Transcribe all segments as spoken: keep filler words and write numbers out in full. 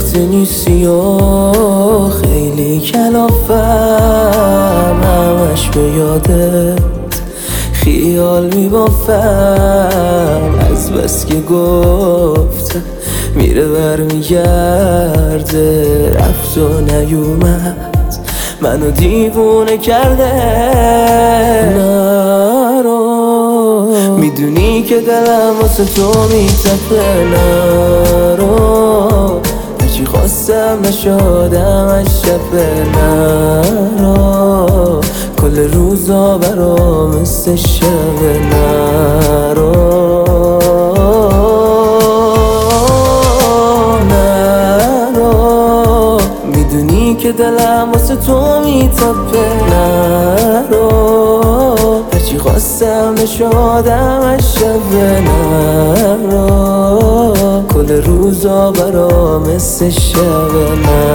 وقتی نیستی و خیلی کلافم، همش به یادت خیال میبافم. از بس که گفتم میره برمیگرده، رفت و نیومد منو دیوونه کرده. نرو میدونی که دلم واسه تو میتپه، نرو هرچی خواستم نشدم از شبه. نرو کل روزا برام مثل شبه. نرو نرو میدونی که دلم واسه تو میتپه. نرو هرچی خواستم نشدم از شبه. نرو کل روزا برام مثل شبه.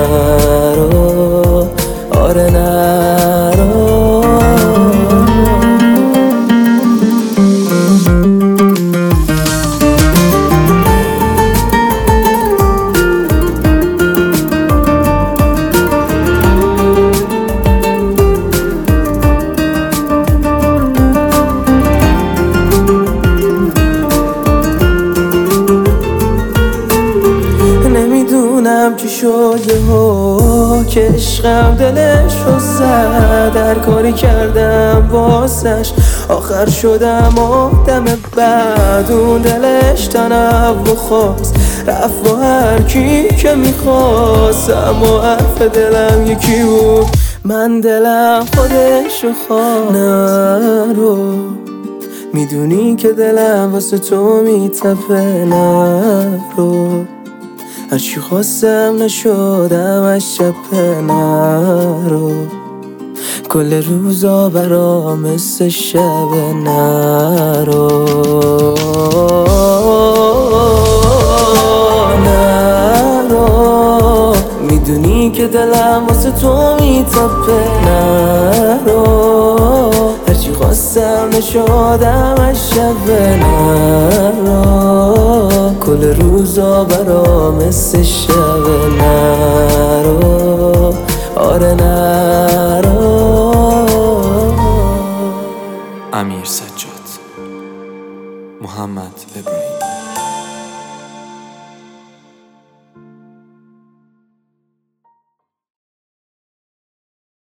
نرو آره نرو. نمیدونم چی شده ها که عشقم دلش رو زد، هر کاری کردم واسش آخر شدم آدم بد. اون دلش تنوع خواست، رفت با هر کی که میخواست، اما حرف دلم یکی بود، من دلم خودش رو خواست. نرو میدونی که دلم واسه تو میتپه. نرو هرچی خواستم نشدم از شبه. نرو کل روزا برام مثل شبه. نرو نرو میدونی که دلم واسه تو میتپه. نرو هرچی خواستم نشدم از شبه. نرو کل روزا برام مثل شبه. نرو